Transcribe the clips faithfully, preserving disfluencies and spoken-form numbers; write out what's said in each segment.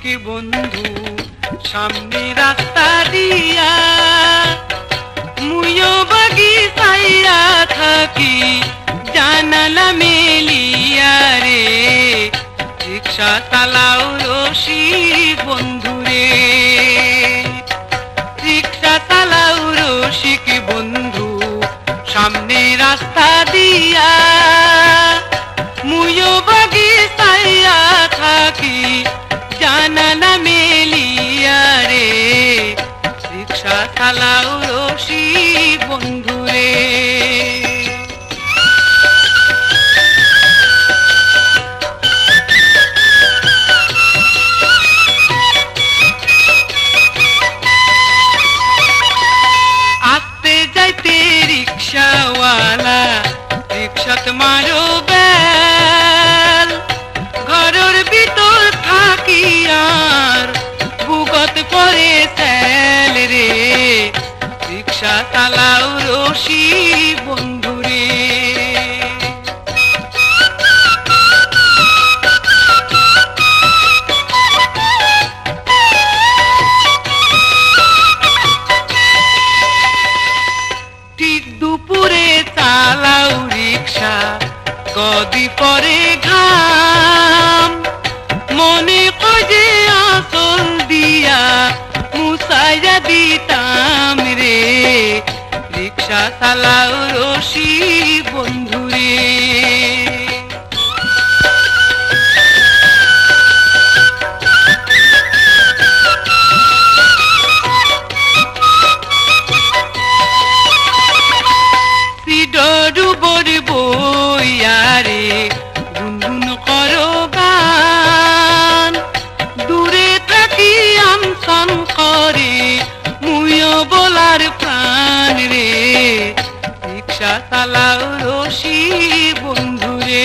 বন্ধু সামনে রাস্তা দিয়া, মুইও বাগিচাইয়া থাকি জানালা মেলিয়া রে, রিক্সা চালাও রসিক বন্ধু রে, রিক্সা চালাও রসিক বন্ধু সামনে রাস্তা দিয়া, মুইও বাগিচাইয়া থাকি জানালা মেলিয়া রে, রিক্সা চালাও রসিক বন্ধু রে। আসতে যাইতে রিক্সাওয়ালা রিক্সাত মারো বেল, ঘরের ভিতর থাকি আর বুকত পরে সেল রে, রিক্সা চালাও রসিক বন্ধু রে। ঠিক দুপুরে চালাও রিক্সা কদি পরে ঘাম, মনে কজে আসল দিয়া মুসাইয়া দিতাম রে, রিক্সা চালাও রসিক বন্ধু রে। ডুবর বইয়ারে গুনগুন করো গান, দূরে থাকি আমসন করে মুইও বলার প্রাণ রে, রিক্সা চালাও রসিক বন্ধু রে।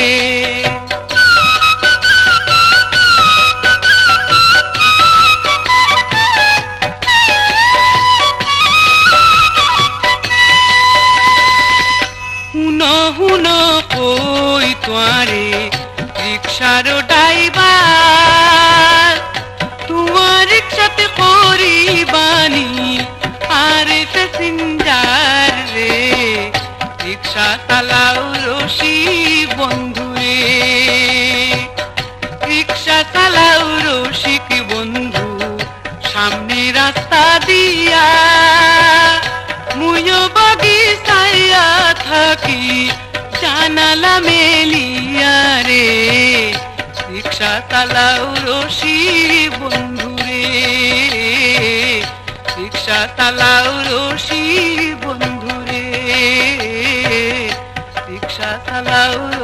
হুনো হুনো কই তোয়ারে রিক্সার ড্রাইভার, তোমার রিক্সাতে করিবানি আর প্যাসেঞ্জার রে, রিক্সা চালাও রসিক বন্ধু রে, রিক্সা চালাও রসিক বন্ধু সামনে রাস্তা দিয়া, মুইও বাগিচাইয়া থাকি জানালা মেলিয়া রে, রিক্সা চালাও রসিক বন্ধু রে, রিক্সা চালাও রসিক বন্ধু রে, রিক্সা চালাও